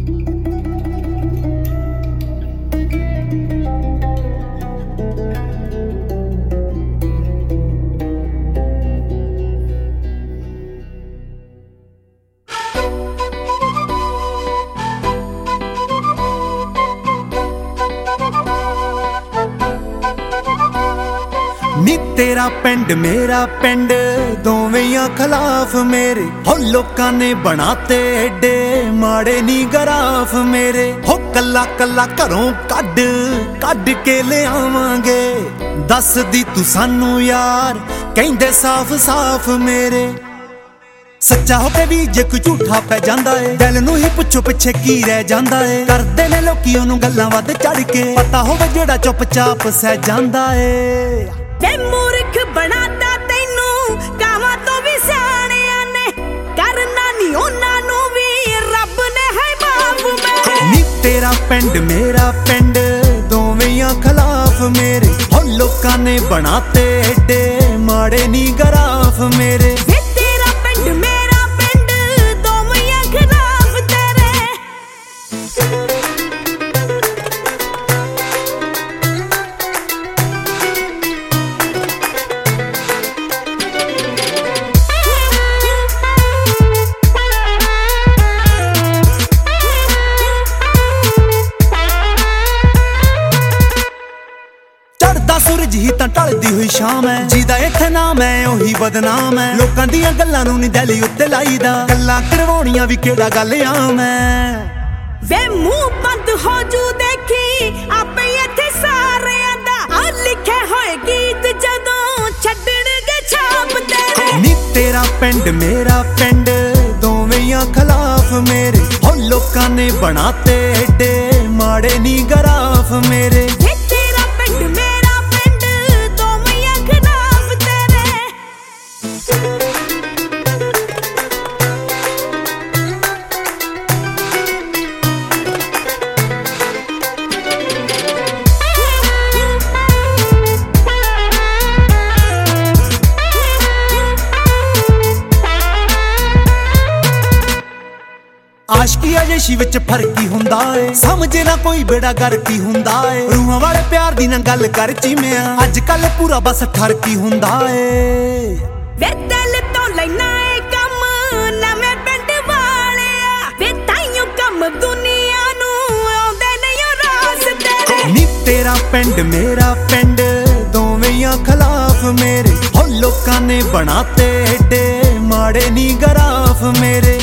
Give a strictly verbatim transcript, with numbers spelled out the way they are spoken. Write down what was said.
नी तेरा पिंड मेरा पिंड दोवें खिलाफ मेरे हो लोकां ने बनाते एडे माड़े नी गराफ मेरे हो कला कला घरों कड कड के ले आवांगे दस दी तू सानू यार कहंदे साफ साफ मेरे सच्चा हो के भी जे कोई झूठा पै जांदा है दिल नूं ही पुछो पिछे की रह जांदा है करदे ने लोकी ओनू गल्लां वध चढ़ के पता होवे जेड़ा चुपचाप सह जांदा है ते मूर्ख बनाता तैनू कावां तो भी सियाणियां ने करना नी उन्हां नू भी रब ने है बाप मेरे नी तेरा पिंड मेरा पिंड दोवें खिलाफ मेरे हो लोकां ने बनाते एडे माड़े नी गराफ मेरे तेरा पिंड मेरा पिंड दोवें खिलाफ तेरे सूरज ही तां ढलदी हुई शाम है जिहदा इत्थे नाम है ओही बदनाम है लोकां दियां गल्लां नूं नी दिल उत्ते लाईदा गल्लां करवाउणियां भी किहड़ा गल आम है वे मुंह बंद हो जू देखी आपे इत्थे सारियां दा आ लिखे होए गीत जदों छड्डणगे छाप तेरे नी तेरा पिंड मेरा पिंड दोवें खिलाफ मेरे हो लोकां ने बनाते एडे माड़े नी गराफ मेरे तेरा पिंड मेरा आशकी अजेशी विच फर्क ही हुंदा है समझे ना कोई बेड़ा गर्क ही हुंदा है रूहां वाले प्यार दी ना गल कर चीमिया अज कल पूरा बस ठरक ही हुंदा है वे दिल तो लेना है कम नवे पिंड वालिया वे ताइयों कम दुनिया नू आउंदे नहीं रास तेरे नी तेरा पिंड मेरा पिंड दोवें खिलाफ मेरे हो लोकां ने बनाते एडे माड़े नी गराफ मेरे